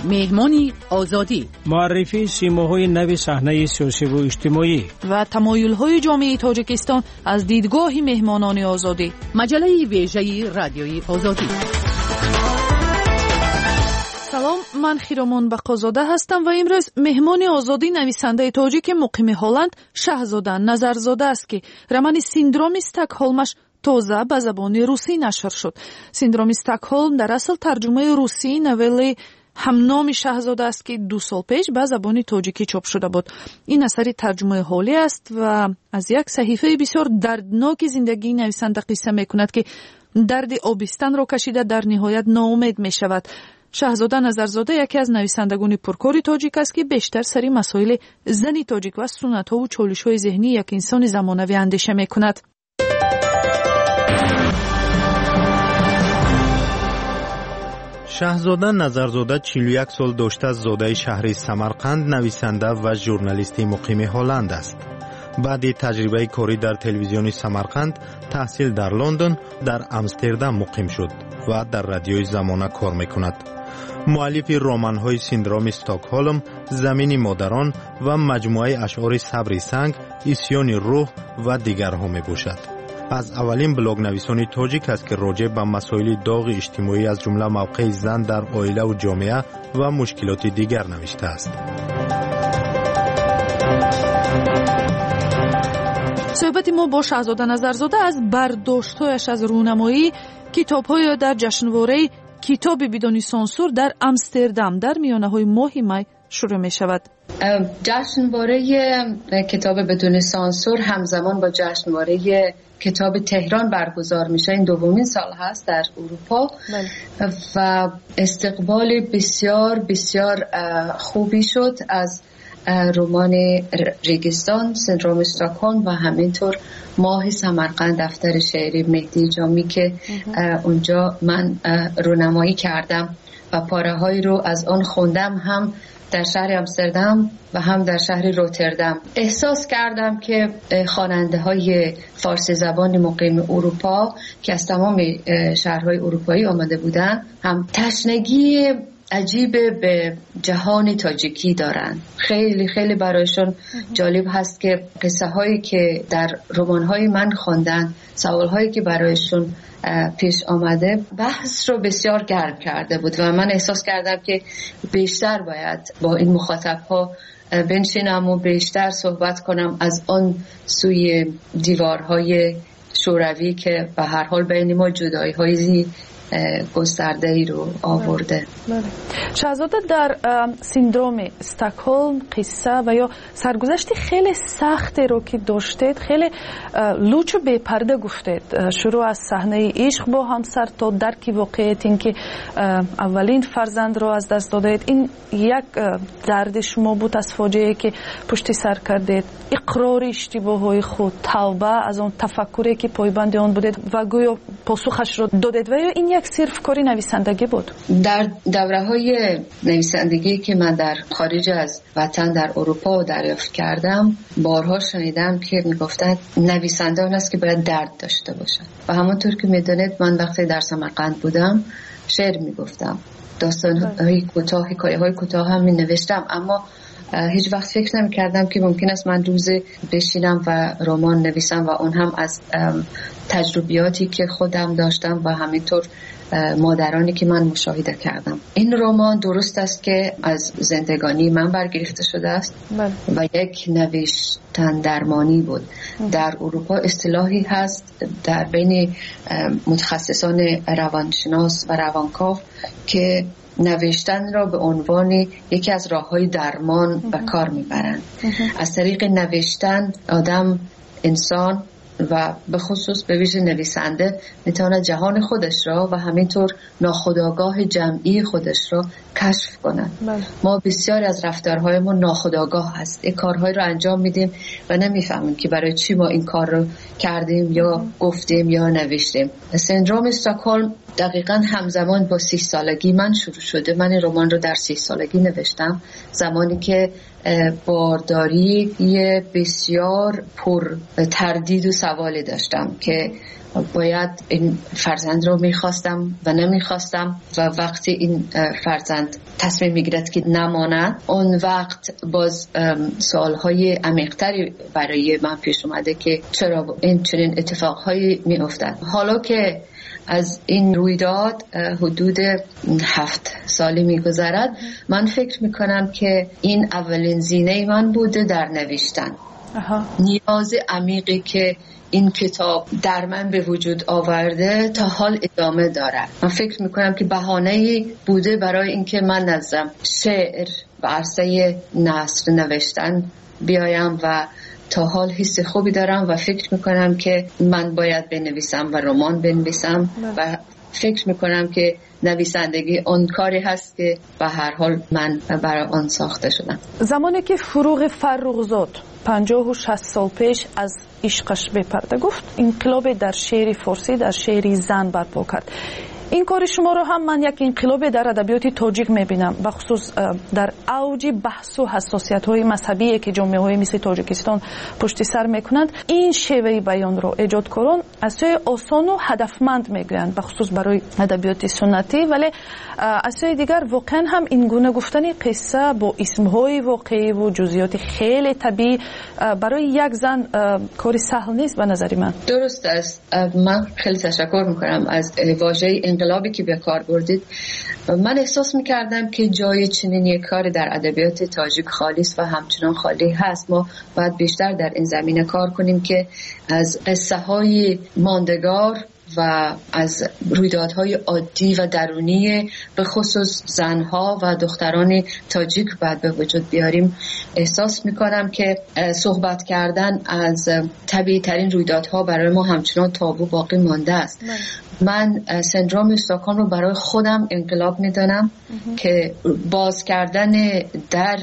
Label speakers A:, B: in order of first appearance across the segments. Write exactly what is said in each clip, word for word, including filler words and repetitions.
A: مهمانی آزادی،
B: معرفی سیماهای نو صحنه سیاسی و اجتماعی
C: و تمایل‌های جامعه تاجیکستان از دیدگاه مهمانان آزادی.
A: مجله ویژه رادیوی آزادی.
C: سلام، من خیرامان بقازاده هستم و امروز مهمان آزادی نویسنده تاجیک مقیم هلند شهزاده نظرزاده است که رمان سیندروم استکهلمش تازه به زبان روسی نشر شد. سیندروم استکهلم در اصل ترجمه روسی نولی همنام شهزاده است که دو سال پیش به زبان تاجیکی چاپ شده بود. این اثر ترجمه حالی است و از یک صحیفه بسیار دردناک زندگی نویسنده قصه میکند که درد آبستن را کشیده در نهایت ناامید می شود. شهزاده نظرزاده یکی از نویسندگان پرکار تاجیک است که بیشتر سری مسائل زنی تاجیک و سنت‌ها و چالش‌های ذهنی یک انسان زمانوی اندیشه میکند.
D: شهزاده نظرزاده چهل و یک سال داشته زاده شهر سمرقند، نویسنده و ژورنالیستی مقیم هلند است. بعد تجربه کاری در تلویزیون سمرقند، تحصیل در لندن، در امستردام مقیم شد و در رادیوی زمانه کار میکند. مؤلف رمان‌های سیندروم استکهلم، زمین مادران و مجموعه اشعار صبر سنگ، اسیان روح و دیگرها میباشد. از اولین بلاگ نویسان تاجیک است که راجع به مسائل داغ اجتماعی از جمله موقع زن در عائله و جامعه و مشکلات دیگر نوشته است.
C: صحبت ما با شهزاده نظرزاده از برداشت‌هایش از رونمایی کتاب‌های در جشنواره کتاب بدون سانسور در امستردام در میانه‌های ماه می شروع می‌شود.
E: جشنواره کتاب بدون سانسور همزمان با جشنواره کتاب تهران برگزار میشه. این دومین سال هست در اروپا بله. و استقبال بسیار بسیار خوبی شد از رمان ریگستان، سیندروم استکهلم و همینطور ماه سمرقند دفتر شعری مهدی جامی که اونجا من رونمایی کردم و پاره هایی رو از آن خوندم، هم در شهر امستردام و هم در شهر روتردام. احساس کردم که خواننده های فارسی زبان مقیم اروپا که از تمام شهرهای اروپایی آمده بودن هم تشنگی عجیب به جهان تاجیکی دارن. خیلی خیلی برایشون جالب هست که قصه هایی که در رمان های من خوندن، سوال هایی که برایشون پیش آمده، بحث رو بسیار گرم کرده بود و من احساس کردم که بیشتر باید با این مخاطب ها بنشینم و بیشتر صحبت کنم از آن سوی دیوارهای شوروی که به هر حال بین ما جدایی های گسترده ای رو آورده.
C: شهزاده در سیندروم استکهلم قصه و یا سرگذشت خیلی سختی رو که داشتید، خیلی لوچ و بپرده گفتید. شروع از صحنه عشق با همسر تا درک واقعیت این که اولین فرزند رو از دست دادید. این یک درد شما بود از فاجعه‌ای که پشت سر کردید، اقرار اشتباه‌های خود، توبه از اون تفکری که پایبند آن بودید و گویا پاسخش رو دادید و این یک صرف کاری نویسندگی بود.
E: در دوره‌های نویسندگی که من در خارج از وطن در اروپا دریافت کردم، بارها شنیدم که میگفتند نویسنده اون است که باید درد داشته باشد و همونطور که میدونید من وقتی در سمرقند بودم شعر میگفتم، داستان‌های کوتاه، حکایه‌های کوتاه هم مینوشتم، اما هیچ وقت فکر نمی کردم که ممکن است من روزی بشینم و رمان نویسم و اون هم از تجربیاتی که خودم داشتم و همینطور مادرانی که من مشاهده کردم. این رمان درست است که از زندگانی من برگرفته شده است و یک نوشتن درمانی بود. در اروپا اصطلاحی هست در بین متخصصان روانشناس و روانکاو که نوشتن را به عنوان یکی از راه‌های درمان به کار میبرند. از طریق نوشتن آدم، انسان و به خصوص به ویژه نویسنده میتونه جهان خودش را و همینطور ناخودآگاه جمعی خودش را کشف کنه. ما بسیار از رفتارهایمون ناخودآگاه هست. این کارهای رو انجام میدیم و نمیفهمیم که برای چی ما این کار رو کردیم یا گفتیم یا نوشتیم. سیندروم استکهلم دقیقاً همزمان با سی سالگی من شروع شده. من این رمان رو در سی سالگی نوشتم، زمانی که بارداری بسیار پر تردید و سوالی داشتم که باید این فرزند رو میخواستم و نمیخواستم و وقتی این فرزند تصمیم میگیرد که نماند، اون وقت باز سوالهای عمیق‌تری برای من پیش اومده که چرا این چنین اتفاقهایی میافتد. حالا که از این رویداد حدود هفت سالی میگذرد، من فکر میکنم که این اولین زینه من بوده در نوشتن. اها. نیاز عمیقی که این کتاب در من به وجود آورده تا حال ادامه دارد. من فکر میکنم که بهانه‌ای بوده برای اینکه من نظم شعر و عرصه نثر نوشتن بیایم و تا حال حس خوبی دارم و فکر میکنم که من باید بنویسم و رمان بنویسم و فکر میکنم که نویسندگی اون کاری هست که به هر حال من برای آن ساخته شدم.
C: زمانی که فروغ فرخزاد پنجاه و شصت سال پیش از عشقش بپرده گفت انقلاب در شعر فارسی، در شعر زن برپا کرد. این کار شما رو هم من یک انقلاب در ادبیات تاجیک میبینم، بخصوص در اوج بحث و حساسیت های مذهبی که جامعه های مثل تاجیکستان پشت سر میکنند. این شیوه بیان رو ایجادکاران از سوی آسان و هدفمند میگویند، بخصوص برای ادبیات سنتی، ولی از سوی دیگر واقعا هم این گونه گفتن قصه با اسمهای واقعی و جزئیات خیلی طبیعی برای یک زن کاری سهل نیست به نظر من.
E: درست است. من خیلی تشکر میکنم از واژه انقلابی که به کار بردید. من احساس میکردم که جای چنین یک کار در ادبیات تاجیک خالی است و همچنان خالی هست. ما باید بیشتر در این زمینه کار کنیم که از قصه های ماندگار و از رویدادهای عادی و درونی به خصوص زنها و دختران تاجیک باید به وجود بیاریم. احساس میکنم که صحبت کردن از طبیعی ترین رویدادها برای ما همچنان تابو باقی مانده است. من سندروم استکهلم رو برای خودم انقلاب میدانم که باز کردن در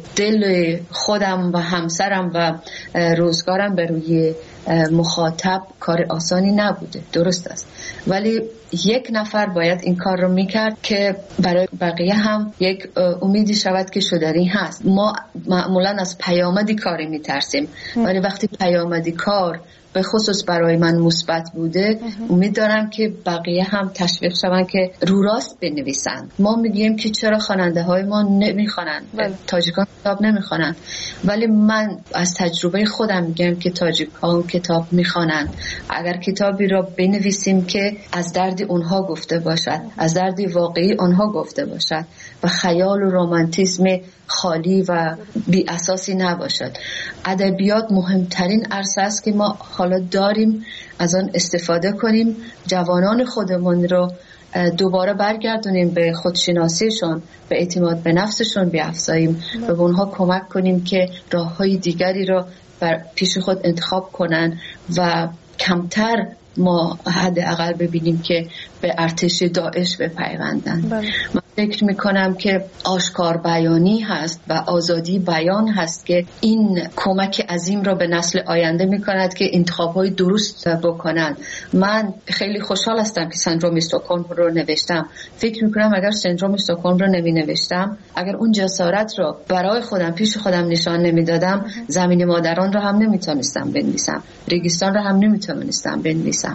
E: دل خودم و همسرم و روزگارم به روی مخاطب کار آسانی نبوده. درست است، ولی یک نفر باید این کار رو میکرد که برای بقیه هم یک امیدی شود که شدنی هست. ما معمولا از پیامدی کاری میترسیم، ولی وقتی پیامدی کار به خصوص برای من مثبت بوده، امید دارم که بقیه هم تشویق شوند که رو راست بنویسند. ما میگیم که چرا خواننده های ما نمیخوانند، تاجیکان کتاب نمیخوانند، ولی من از تجربه خودم میگم که تاجیکان کتاب میخوانند. اگر کتابی را بنویسیم که از درد اونها گفته باشد، از درد واقعی اونها گفته باشد و خیال و رمانتیسم خالی و بی اساسی نباشد. ادبیات مهمترین عرصه است که ما حالا داریم، از آن استفاده کنیم، جوانان خودمون رو دوباره برگردونیم به خودشناسیشون، به اعتماد به نفسشون بیافزاییم و به اونها کمک کنیم که راههای دیگری رو بر پیش خود انتخاب کنن و کمتر ما حداقل ببینیم که به ارتش داعش بپیوندن. من فکر میکنم که آشکار بیانی هست و آزادی بیان هست که این کمک عظیم را به نسل آینده میکند که انتخاب‌های درست بکنند. من خیلی خوشحال هستم که سندروم استکهلم رو نوشتم. فکر میکنم اگر سندروم استکهلم رو نمی نوشتم، اگر اون جسارت رو برای خودم پیش خودم نشان نمیدادم، زمین مادران رو هم نمیتونستم بنویسم، ریگستان رو هم نمیتونستم بنویسم.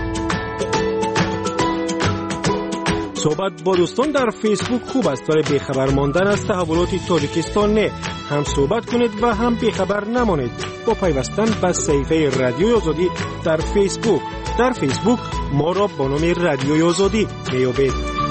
B: صحبت با دوستان در فیسبوک خوب است، برای بیخبر ماندن از تحولات تاجیکستان نه. هم صحبت کنید و هم بیخبر نمانید با پیوستن به صفحه رادیوی آزادی در فیسبوک. در فیسبوک ما را با نام رادیوی آزادی میابید.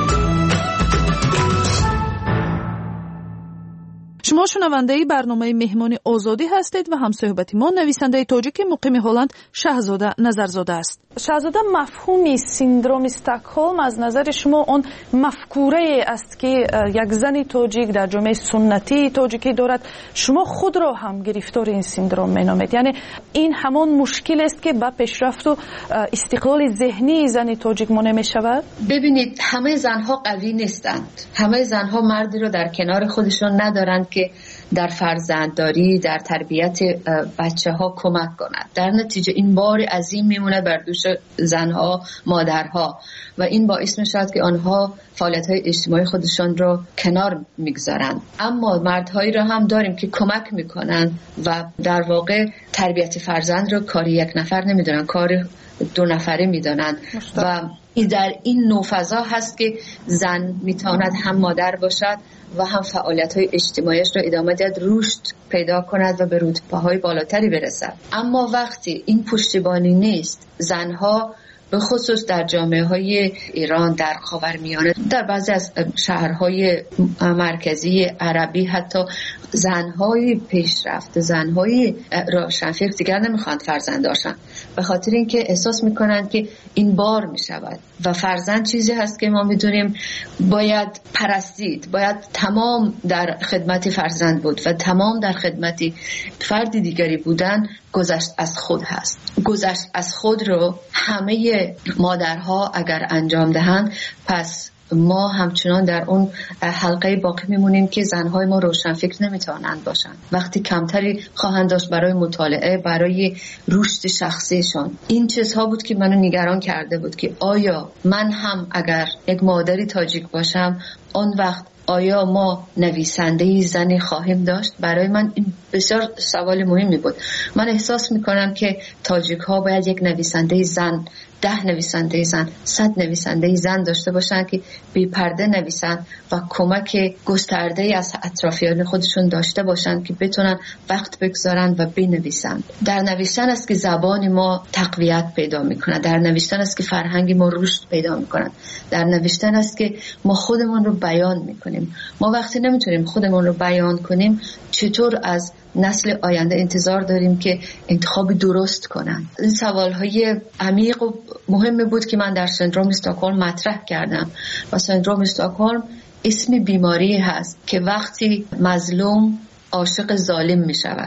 C: شما شنونده برنامه مهمان آزادی هستید و همصحبت ما نویسنده تاجیک مقیم هلند شهزاده نظرزاده است. شهزاده، مفهومی سندروم استکهلم از نظر شما اون مفکوره است که یک زن تاجیک در جامعه سنتی تاجیکی دارد. شما خود را هم گرفتار این سندروم مینامید، یعنی این همان مشکل است که با پیشرفت و استقلال ذهنی زن تاجیک مانع می شود؟
E: ببینید، همه زنها قوی نیستند، همه زنها مردی رو در کنار خودشون ندارند که در فرزندداری، در تربیت بچه ها کمک کند. در نتیجه این بار عظیم میمونه بر دوش زنها، مادرها و این باعث میشود که آنها فعالیت های اجتماعی خودشان رو کنار میگذارند. اما مردهایی را هم داریم که کمک میکنن و در واقع تربیت فرزند رو کاری یک نفر نمیدونن، کاری دو نفره میدونن و در این نوع فضا هست که زن میتواند هم مادر باشد و هم فعالیت های اجتماعیش رو ادامه داد، رشد پیدا کند و به رتبه‌های بالاتری برسد. اما وقتی این پشتیبانی نیست، زنها به خصوص در جامعه های ایران، در خاورمیانه، در بعضی از شهرهای مرکزی عربی، حتی زنهای پیشرفته، زنهای روشنفکر دیگر نمیخوان فرزند داشتن، به خاطر اینکه احساس میکنند که این بار میشود و فرزند چیزی هست که ما میدونیم باید پرستید، باید تمام در خدمت فرزند بود و تمام در خدمت فرد دیگری بودن گذشت از خود هست. گذشت از خود رو همه مادرها اگر انجام دهند، پس ما همچنان در اون حلقه باقی میمونیم که زنهای ما روشنفکر نمیتوانند باشند. وقتی کمتری خواهند داشت برای مطالعه، برای رشد شخصیشان. این چیزها بود که منو نگران کرده بود که آیا من هم اگر یک مادری تاجیک باشم، آن وقت آیا ما نویسنده زنی خواهیم داشت؟ برای من این بسیار سوال مهمی بود. من احساس میکنم که تاجیک ها باید یک نویسنده زن، ده نویسنده زن، صد نویسنده زن داشته باشن که بی پرده نویسن و کمک گسترده از اطرافیان خودشون داشته باشن که بتونن وقت بگذارن و بنویسن. در نوشتن است که زبان ما تقویت پیدا میکنه، در نوشتن است که فرهنگ ما رشد پیدا میکنه، در نوشتن است که ما خودمون رو بیان میکنیم. ما وقتی نمیتونیم خودمون رو بیان کنیم، چطور از نسل آینده انتظار داریم که انتخاب درست کنن؟ این سوالهای عمیق و مهمی بود که من در سندروم استکهلم مطرح کردم و سندروم استکهلم اسم بیماری هست که وقتی مظلوم عاشق ظالم می شود.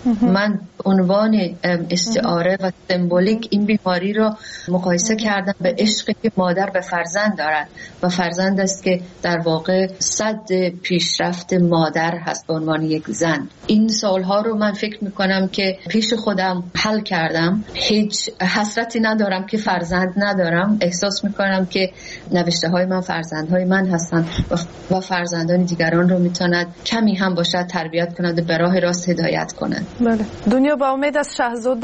E: من عنوان استعاره و سمبولیک این بیماری رو مقایسه کردم به عشقی که مادر به فرزند دارد و فرزند است که در واقع صد پیشرفت مادر هست به عنوان یک زن. این سوالها رو من فکر میکنم که پیش خودم حل کردم. هیچ حسرتی ندارم که فرزند ندارم. احساس میکنم که نوشته های من فرزندهای من هستند و فرزندان دیگران رو میتوند کمی هم باشد تربیت کند و به راه راست هدایت کند.
C: بله. دنیا با امید از شاهزاده،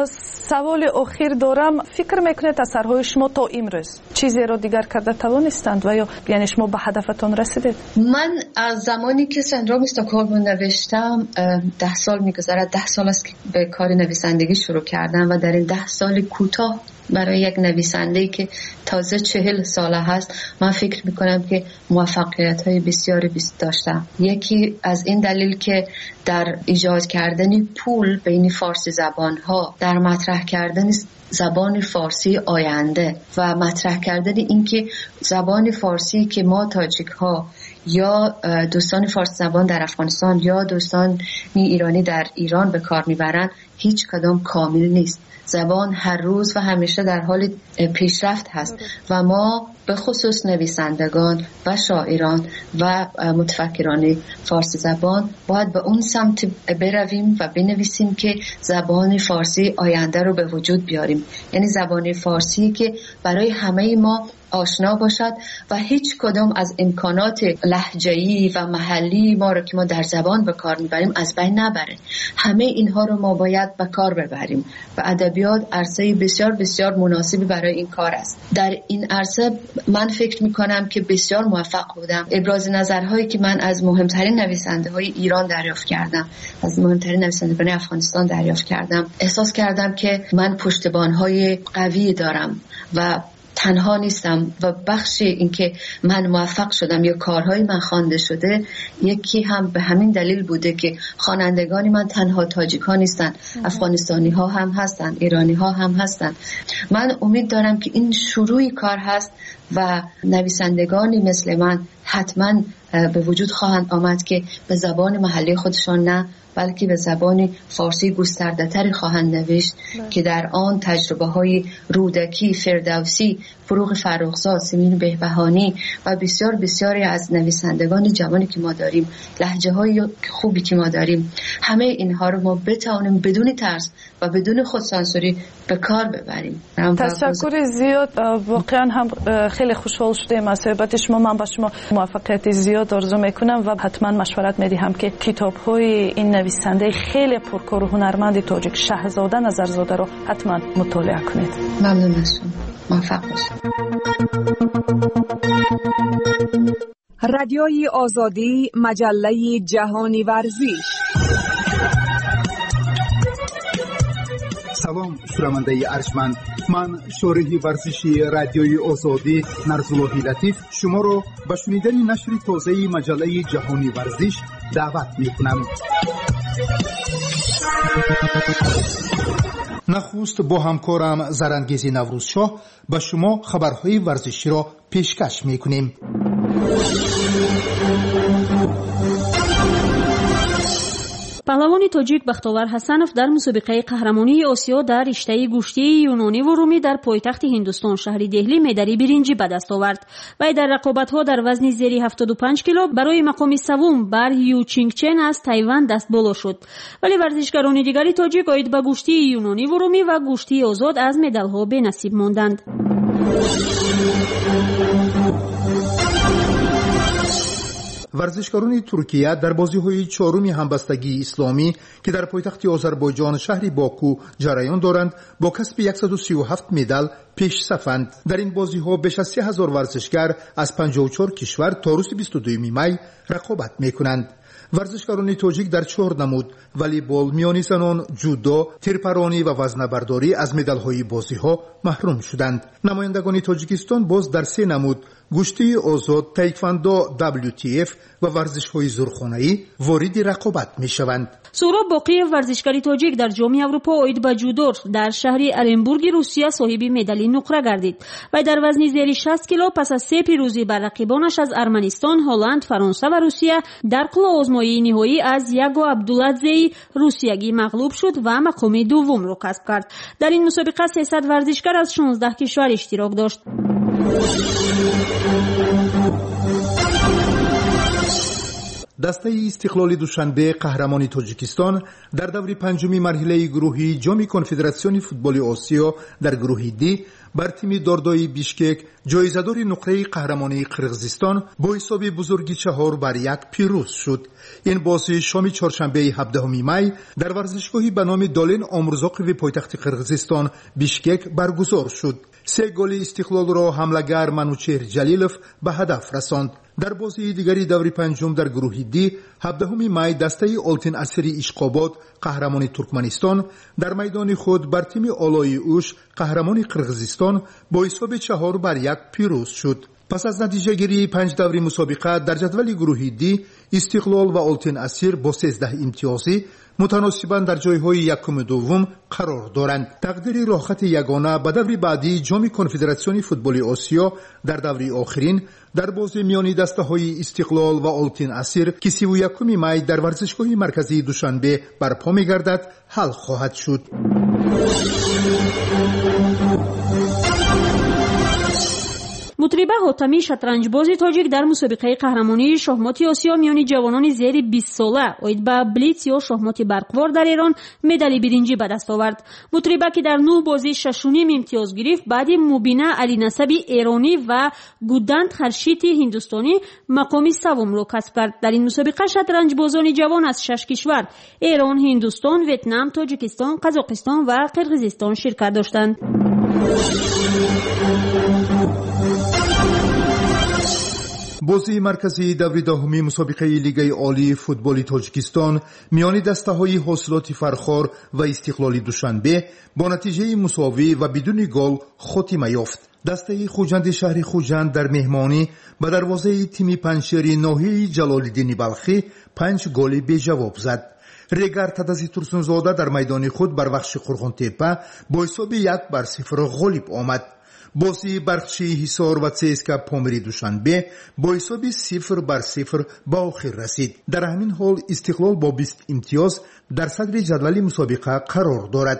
C: سوال اخیر دارم. فکر میکنید اثرهای شما تا امروز چیزی رو دیگر کرده توانستند و یا یعنی شما به هدفتون رسیدید؟
E: من از زمانی که سندروم استکهلم نوشتم ده سال میگذرد. ده سال است که به کار نویسندگی شروع کردم و در این ده سال کوتاه برای یک نویسنده که تازه چهل ساله هست، من فکر میکنم که موفقیت های بسیاری داشتم. یکی از این دلیل که در ایجاد کردن پول بین فارسی زبان ها، در مطرح کردن زبان فارسی آینده و مطرح کردن اینکه زبان فارسی که ما تاجیک ها یا دوستان فارسی زبان در افغانستان یا دوستان ایرانی در ایران به کار میبرند، هیچ کدام کامل نیست. زبان هر روز و همیشه در حال پیشرفت هست و ما به خصوص نویسندگان و شاعران و متفکران فارسی زبان باید به اون سمت برویم و بنویسیم که زبان فارسی آینده رو به وجود بیاریم. یعنی زبان فارسی که برای همه ما آشنا باشد و هیچ کدام از امکانات لهجه‌ای و محلی ما رو که ما در زبان به کار میبریم از بین نبره. همه اینها رو ما باید به کار ببریم و ادبیات عرصه بسیار بسیار مناسبی برای این کار است. در این عرصه من فکر میکنم که بسیار موفق بودم. ابراز نظرهایی که من از مهمترین نویسنده های ایران دریافت کردم، از مهمترین نویسندگان افغانستان دریافت کردم، احساس کردم که من پشتبان‌های قوی دارم و تنها نیستم و بخش این که من موفق شدم یا کارهای من خوانده شده یکی هم به همین دلیل بوده که خوانندگان من تنها تاجیک ها نیستن، افغانستانی ها هم هستن، ایرانی ها هم هستن. من امید دارم که این شروعی کار هست و نویسندگانی مثل من حتما به وجود خواهند آمد که به زبان محلی خودشان نه بلکه به زبان فارسی گسترده تری خواهند نوشت که در آن تجربه های رودکی، فردوسی، فروغ فرخزاد، سیمین بهبهانی و بسیار بسیاری از نویسندگان جوانی که ما داریم، لهجه های خوبی که ما داریم، همه اینها رو ما بتوانیم بدون ترس و بدون خودسانسوری به کار ببریم.
C: تشکر زیاد. واقعا هم خیلی خوشحال شدیم از صحبت شما. من با شما موفقیت زیاد آرزو میکنم و حتما مشورت میدهم که کتاب های این نویسنده خیلی پرکار و هنرمند تاجیک شهزاده نظرزاده رو حتما مطالعه کنید.
E: ممنون از شما. موفق باشید.
F: رادیوی آزادی، مجله جهانی ورزش.
G: سلام شنونده ارجمند، من شارح ورزشی رادیوی آزادی نرزالله لطیف شما رو به شنیدن نشر تازه مجله جهانی ورزش دعوت میکنم. نخست با همکارم زرنگیزی نوروزشاه به شما خبرهای ورزشی را پیشکش میکنیم.
H: پهلوان تاجیک بختاور حسنов در مسابقه قهرمانی آسیا در رشته گوشتی یونانی و رومی در پایتخت هندوستان شهر دهلی مدال برنجی به دست آورد. وی در رقابت‌ها در وزن زیر هفتاد و پنج کیلو برای مقام سوم بر یو چینگ چن از تایوان دست بالا شد. ولی ورزشکاران دیگری تاجیک آید به گوشتی یونانی و رومی و گوشتی آزاد از مدال‌ها به نصیب ماندند.
G: ورزشکاران ترکیه در بازی‌های چهارم همبستگی اسلامی که در پایتخت آذربایجان شهر باکو جریان دارند با کسب صد و سی و هفت مدال پیش صفند. در این بازی‌ها بیش از سه هزار ورزشکار از پنجاه و چهار کشور تا روز بیست و دوم می رقابت می‌کنند. ورزشکاران تاجیک در چهار نمود والیبال، میانی زنان، جودو، تیرپرانی و وزنه‌برداری از مدال‌های بازی‌ها محروم شدند. نمایندگان تاجیکستان باز در سه نمود گوشتی آزاد، تایکواندو، دبلیو تی اف و ورزش‌های زورخانه‌ای وارد رقابت می‌شوند.
H: سهراب باقی ورزشکاری تاجیک در جام اروپا اوید به جودو در شهر ارنبورگ روسیه صاحب مدال نقره گردید و در وزن زیر شصت کیلو پس از سه پیروزی بر رقیبانش از ارمنستان، هلند، فرانسه و روسیه در قله آزمایی نهایی از یاگو عبدولادزی روسیگی مغلوب شد و مقام دوم را کسب کرد. در این مسابقه سیصد ورزشکار از شانزده کشور اشتراک داشت.
G: دسته استقلال دوشنبه قهرمان تاجیکستان در دور پنجمی مرحله گروهی جام کنفدراسیون فوتبال آسیا در گروه دی بر تیم داردای بیشکک جایزه‌دار نقره قهرمانی قرقیزستان با حساب بزرگی چهار بر یک پیروز شد. این بازی شام چهارشنبه هفدهم می در ورزشگاهی به نام دالن آمرزاقوی پایتخت قرقیزستان بیشکک برگزار شد. سه گل استقلال را حمله‌گر منوچهر جلیلوف به هدف رساند. در بازی دیگری دور پنجم در گروه دی هفدهم می دسته آلتین اسیری اشقاباد قهرمان ترکمنستان در میدان خود بر تیم آلای اوش قهرمان قرقیزستان با حساب چهار بر یک پیروز شد. پس از نتیجه گیری پنج دوری مسابقه در جدول گروه دی استقلال و آلتین اسیر با سیزده امتیازی متناسباً در جایهای یکم و دوم قرار دارند. تقدیر راحت یگانه به دور بعدی جام کنفدراسیون فوتبال آسیا در دوری آخرین در بازی میانی دسته‌های استقلال و آلتین اسیر که سی و یکم می در ورزشگاه مرکزی دوشنبه برپا می‌گردد حل خواهد شد.
H: مطربه حاتمی شطرنجباز تاجیک در مسابقه قهرمانی شахمات آسیا میانی جوانان زیر بیست ساله اوید به بلیتز یا شахمات برقوار در ایران مدال برنجی به دست آورد. مطربه که در نه بازی شش و نیم امتیاز گرفت بعد مبینه علی نسبی ایرانی و گودند خرشیتی هندوستانی مقام سوم را کسب کرد. در این مسابقه شطرنجبازان جوان از شش کشور ایران، هندوستان، ویتنام، تاجیکستان، قزاقستان و قرقیزستان شرکت داشتند.
G: بازی مرکزی دوری دهمی مسابقه لیگ عالی فوتبال تاجیکستان میان دسته‌های حاصلات فرخار و استقلال دوشنبه با نتیجه مساوی و بدون گل خاتمه یافت. دسته خوجند شهر خوجند در مهمانی به دروازه تیم پنجشیر ناحیه جلال‌الدین بلخی پنج گل به جواب زد. ریگر تدازی ترسونزاده در میدان خود بر بخش قرغان تپه با حساب یک بر صفر غالب آمد. بازی برخچی حصار و سیسکا پامری دوشنبه با حساب صفر بر صفر با آخر رسید. در همین حال استقلال با بیست امتیاز در صدر جدول مسابقه قرار دارد.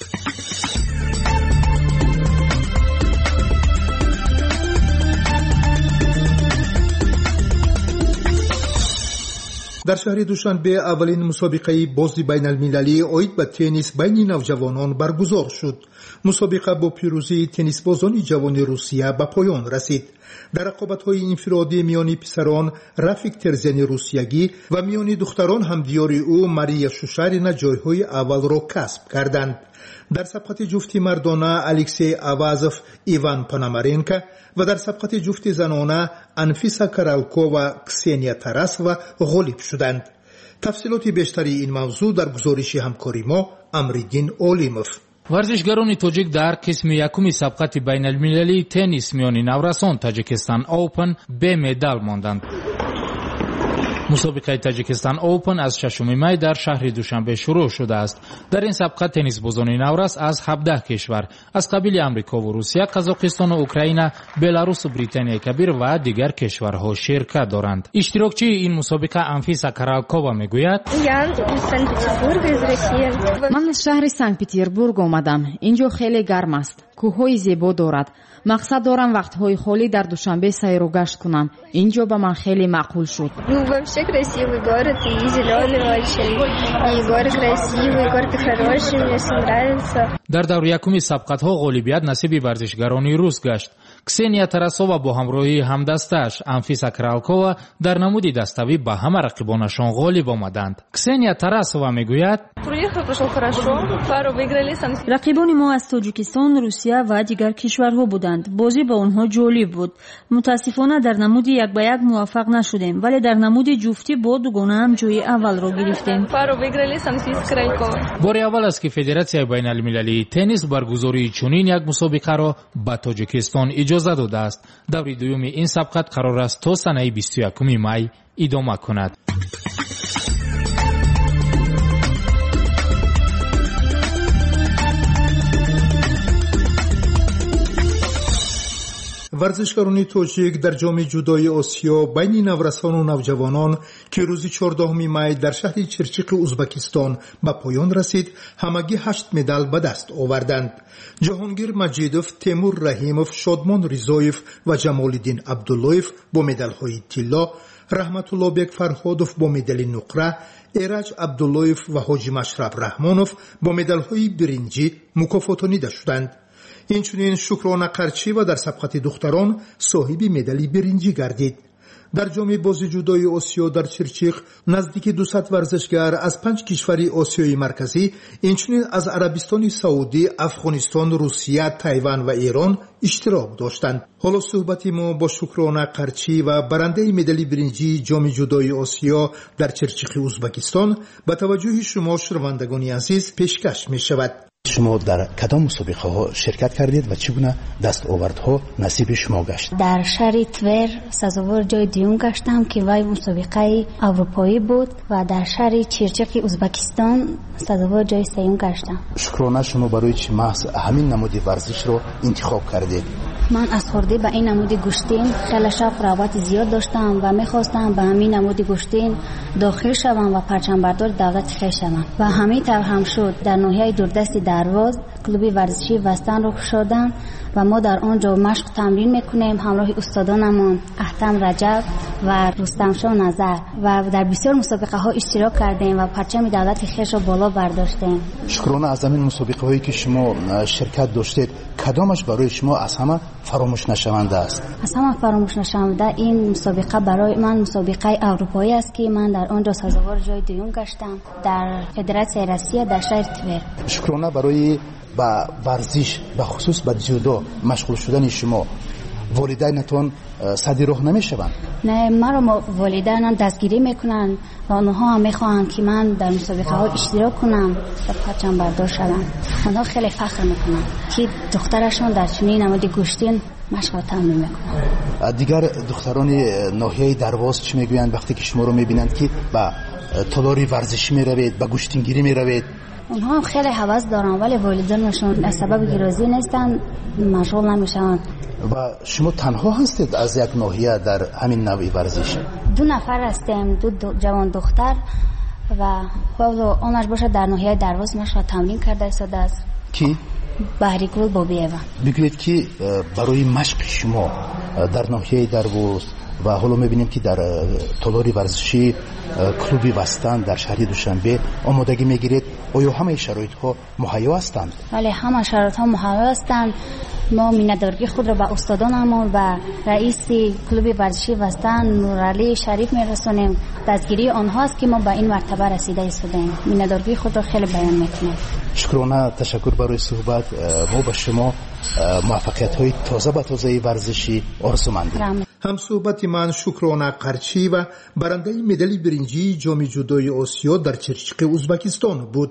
G: در شهر دوشنبه اولین مسابقه بازی بین المللی اوید به تنیس بین نوجوانان برگزار شد. مسابقه با پیروزی تنیس بازان جوان روسیه به پایان رسید. در رقابت‌های انفرادی میان پسران رفیق ترزن روسیگی و میان دختران همدیار او ماریا شوشارینه جایهای اول را کسب کردند. در سبقت جفتی مردانه الکسی آوازوف ایوان پانامارنکا و در سبقت جفتی زنانه انفیسا کرالکو و کسینیا تاراسووا غالب شدند. تفصیلات بیشتری این موضوع در گزارش همکاری ما امریدین اولیموف.
I: ورزشگران توجیک در قسم یکمی سبقت بین المللی تنیس میان نورسان تاجیکستان اوپن به مدال ماندند. مسابقه تاجیکستان اوپن از ششم می در شهر دوشنبه شروع شده است. در این سبقت تنیس بازان نورس از هفده کشور از قبیل امریکا و روسیه، قزاقستان و اوکراین، بلاروس و بریتانیای کبیر و دیگر کشورها شرکت دارند. اشتراکچی این مسابقه انفیسا کرالکووا میگوید:
J: من از شهر سنت پترزبورگ آمدم. اینجا خیلی گرم است. کوههای زیبا دارد. مقصد دارم وقتهای خالی در دوشنبه سیر و گشت کنم. اینجا به من خیلی معقول شد.
I: در دور یکمی سبقت‌ها غالبیت نصیب ورزشگران روس گشت. کسینیا تاراسووا با همراهی همدستش انفیسا کرالکووا در نمود دستاوی با همه رقیبانشان غالب آمدند. کسینیا تاراسووا میگوید:
H: رقیبان ما از تاجیکستان، روسیه و دیگر کشورها بودند. بازی با آنها جالب بود. متاسفانه در نمود یک به یک موفق نشدیم، ولی در نمود جفتی با دوگانه هم جای اول را گرفتیم.
I: بار اول است که فدراسیون بین المللی تنیس برگزاری چنین یک مسابقه را به تاجیکستان اجازه داده است. دور دوم این سبقت قرار است تا سنه بیست و یکم می ادامه کند.
G: ورزشکاران توجیک در جام جودوی آسیا بین نورسان و نوجوانان که روز چهاردهم می در شهر چرچیق ازبکستان به پایان رسید، همگی هشت مدال به دست آوردند. جهانگیر مجیدوف، تیمور رحیموف، شادمان ریزایف و جمالالدین عبداللهیف با مدال‌های طلا، رحمت الله بیگ فرهادوف با مدال نقره، ایرج عبداللهیف و حاجی مشرف رحمانوف با مدال‌های برنجی مکافاتانیده شدند. اینچنین شکرانه قرچی و در سبقت دختران صاحب مدال برنجی گردید. در جام بازی جودوی آسیا در چرچیق نزدیک دویست ورزشگر از پنج کشور آسیای مرکزی، اینچنین از عربستان سعودی، افغانستان، روسیه، تایوان و ایران اشتراک داشتند. حالا صحبت ما با شکرانه قرچی و برنده مدال برنجی جام جودوی آسیا در چرچیق ازبکستان به توجه شما شنوندگان عزیز پیشکش می شود.
K: شما در کدام مسابقه ها شرکت کردید و چگونه دستاوردها نصیب شما گشت؟
L: در شهر تور سزاوار جای دیوم گشتم که وای مسابقه اروپایی بود و در شهر چرچیق ازبکستان سزاوار جای سیوم گشتم.
K: شکرانه شما برای چی محض همین نمود ورزش رو انتخاب کردید؟
L: من از خورده به این نمود گوشتین خیلی شوق رغبت زیاد داشتم و میخواستم به همین نمود گوشتین داخل شوم و پرچم بردار دولت خیش شوم و همین طور هم شد. در ناحیه دوردست درواز کلوب ورزشی وستن رو گشودن و ما در آنجا مشق تمرین میکنیم همراه استادانمون احتم رجب و رستم شاه نظر و در بسیار مسابقه ها اشتراک کردیم و پرچم دولت خیش رو بالا برداشتیم.
K: شکرانه از همین مسابقه هایی که شما شرکت داشتید کدامش برای شما از همه فراموش نشونده است؟
L: از همه فراموش نشونده این مسابقه برای من مسابقه اروپایی است که من در آنجا سزاوار جای دوم گشتم در فدراسیون روسیه در شهر تور.
K: شکرانه برای با ورزش به خصوص به جودو مشغول شدن شما والدینتون صدی راه نمیشوند؟
L: نه، مرا والدینم دستگیری میکنن و آنها هم میخواهن که من در مسابقه ها اشتراک کنم و پرچم بردار شدم. آنها خیلی فخر میکنن که دخترشون در چنین نماد گوشتین مشق تمرین میکنن.
K: دیگر دختران ناحیه درواز چی میگویند وقتی که شما رو میبینند که با تالاری ورزشی میروید، با گوشتینگیری میروید؟
L: اونها هم خیلی هوس دارن ولی والدینشون از سبب گرازی نیستن، مشغول نمیشن.
K: و شما تنها هستید از یک ناحیه در همین نوع ورزش؟
L: دو نفر هستیم، دو, دو جوان دختر و خود آنش باشه در ناحیه درواز مشق تمرین کرده ایستاده است.
K: کی؟
L: بهریگل بابیوه.
K: بگویید که برای مشق شما در ناحیه درواز و حالا میبینیم که در تالار ورزشی کلوبی وستان در شهر دوشنبه آمادگی میگیرید، آیا همه شرایط ها مهیا هستند؟
L: بله، همه شرایط ها مهیا هستند. ما میندارگی خود را به استادانمون و رئیس کلوب ورزشی وستان نورعلی شریف میرسونیم. دستگیری آنها است که ما به این مرتبه رسیده ایستادیم. میندارگی خود را خیلی بیان میکنیم.
K: شکرانه، تشکر برای صحبت. ما به شما موفقیت های تازه به تازه ورزشی آرزومندیم.
G: هم صحبت من شکرانه قرچی و برنده مدال برنجی جام جودوی آسیا در چرچیق ازبکستان بود.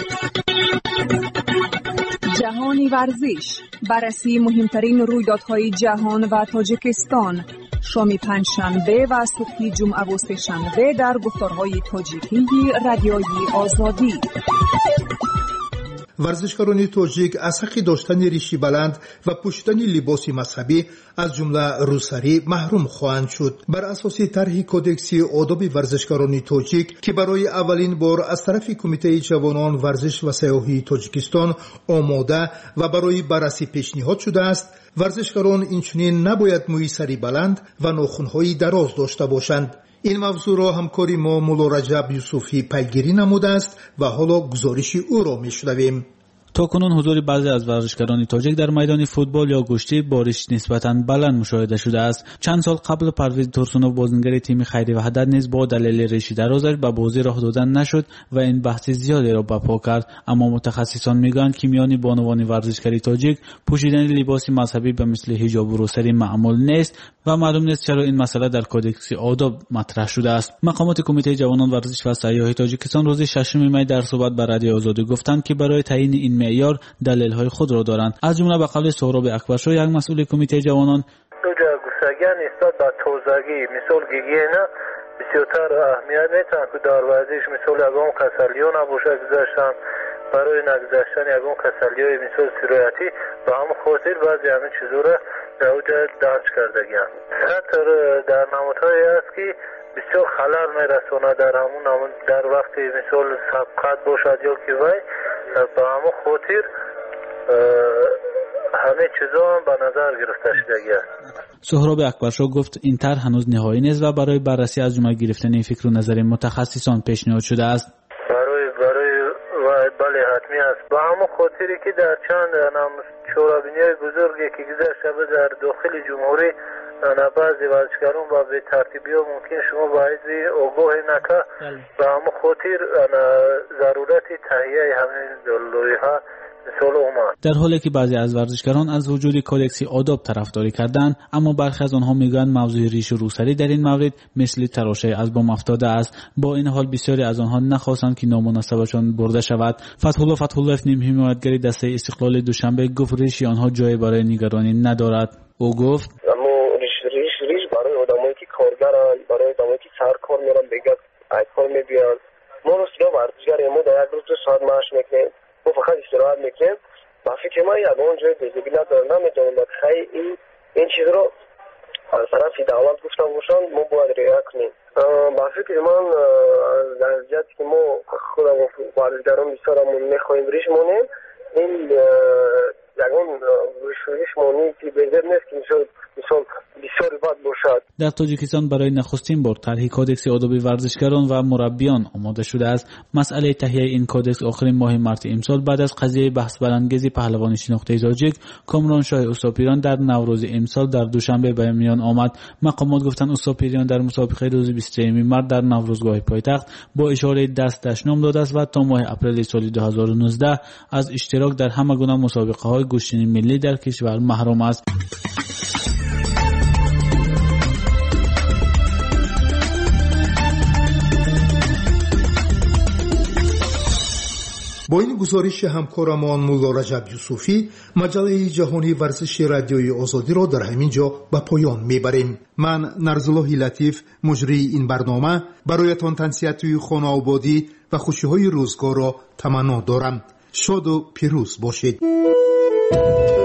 F: جهانی ورزش، بررسی مهمترین رویدادهای جهان و تاجیکستان، شام پنجشنبه و صبح جمعه و سه‌شنبه در گفتارهای تاجیکی رادیوی آزادی.
G: ورزشکاران تاجیک از حق داشتن ریشی بلند و پوشیدن لباس مذهبی از جمله روسری محروم خواهند شد. بر اساس طرح کدکس آداب ورزشکاران تاجیک که برای اولین بار از طرف کمیته جوانان ورزش و سیاحی تاجیکستان آماده و برای بررسی پیشنهاد شده است، ورزشکاران اینچنین نباید موی سری بلند و ناخن‌های دراز داشته باشند. این موضوع را همکاری ما مولا رجب یوسفی پیگیری نموده است و حالا گزارش او را میشنویم.
M: تاکنون حضور بعضی از ورزشکاران تاجیک در میدان فوتبال یا گشتی بارش نسبتاً بلند مشاهده شده است. چند سال قبل پرویز ترسونوف بازیگر تیم خیری وحدت نیز با دلیل ریشی درازش به بازی راه دادن نشد و این بحث زیادی را برپا کرد. اما متخصصان میگویند که میان بانوان ورزشکاری تاجیک پوشیدن لباس مذهبی به مثل حجاب و روسری معمول نیست و معلوم نیست چرا این مسئله در کدکس آداب مطرح شده است. مقامات کمیته جوانان ورزش و سیاحی تاجیکستان روز ششم می در صحبت با رادیو آزادی گفتند که برای تعیین این معیار دلایل خود را دارند. از جمله به قول سهراب اکبرشاه، یک مسئول کمیته جوانان،
N: دوجا گوسگان نسبت به توزگی مثل گیگینا بسیارتر اهمیت میتن که در ورزش مثل یگان کسلیو نباشه گذاشتن، برای نگذاشتن یگان کسلیوی مثل سرایتی به هم خاطر بعضی همین چیزو را در اوجا درج کرده گیم. خطر در نمودهایی است که بسیار خلل میرسونه در همون در وقتی مثل سبقت باشد یا که وی به همون خاطر همه چیزا هم به نظر گرفته شدگی است.
M: سهراب اکبرشاه گفت این طرح هنوز نهایی نیست و برای بررسی از جمله گرفتن فکر و نظر متخصصان پیشنهاد شده است.
N: برای برای بله حتمی است. به همون خاطری که در چند شورابینی‌های بزرگی که گذشته در داخل جمهوری انا بعضی ورزشکاران با به ترتیبی ها ممکن شما باید آگاه نکه به همون خاطر ضرورت تهیه همین لایحه مثال اومد.
M: در حالی که بعضی از ورزشکاران از وجود کودکس آداب طرفداری کردند، اما برخی از آنها میگویند موضوع ریش و روسری در این مورد مثل تراشه از بام افتاده است. با این حال بسیاری از آنها نخواستند که نامناسبشان برده شود. فتح‌الله فتح‌الله نیم حمایتگری دسته استقلال دوشنبه گفت ریشی آنها جای برای نگرانی ندارد. او گفت
O: کارگران، برای آدمایی که سر کار میرن بگه ای کار میبیان. ما روز را ورزشگر ما در یک روز دو ساعت معاش میکنیم، ما فقط استراحت میکنیم. با فکر من یک اون جای بزرگی نداره، نمیدونم خیلی این این چیز رو از طرف دولت گفتم باشن ما باید رعایت کنیم. با فکر من در جهتی که ما خودمون ورزشگران بسیارمون میخواهیم ریش مونیم، این یکون ریش مونی که بهتر نیست که مثال مثال بسیاری بد باشد.
M: در تاجیکستان برای نخستین بار طرح کدکس آداب ورزشکاران و مربیان آماده شده است. مسئله تهیه این کدکس آخرین ماه مارس امسال بعد از قضیه بحث برانگیز پهلوانی شناخته تاجیک کامران شاه اوساپیران در نوروز امسال در دوشنبه به میان آمد. مقامات گفتند اوساپیران در مسابقه روز بیست و سوم مارس در نوروزگاه پایتخت با اشاره دست دشنام داده است و تا ماه اپریل سال دو هزار و نوزده از اشتراک در همه گونه مسابقه‌های گوشتنی ملی در کشور محروم است.
G: با این گزارش همکارمان مولا رجب یوسفی مجله جهانی ورزش رادیوی آزادی را در همین جا به پایان میبریم. من نرزالله لطیف مجری این برنامه برایتان تنصیحات خانه آبادی و خوشی های روزگار را تمنا دارم. شاد و پیروز باشید.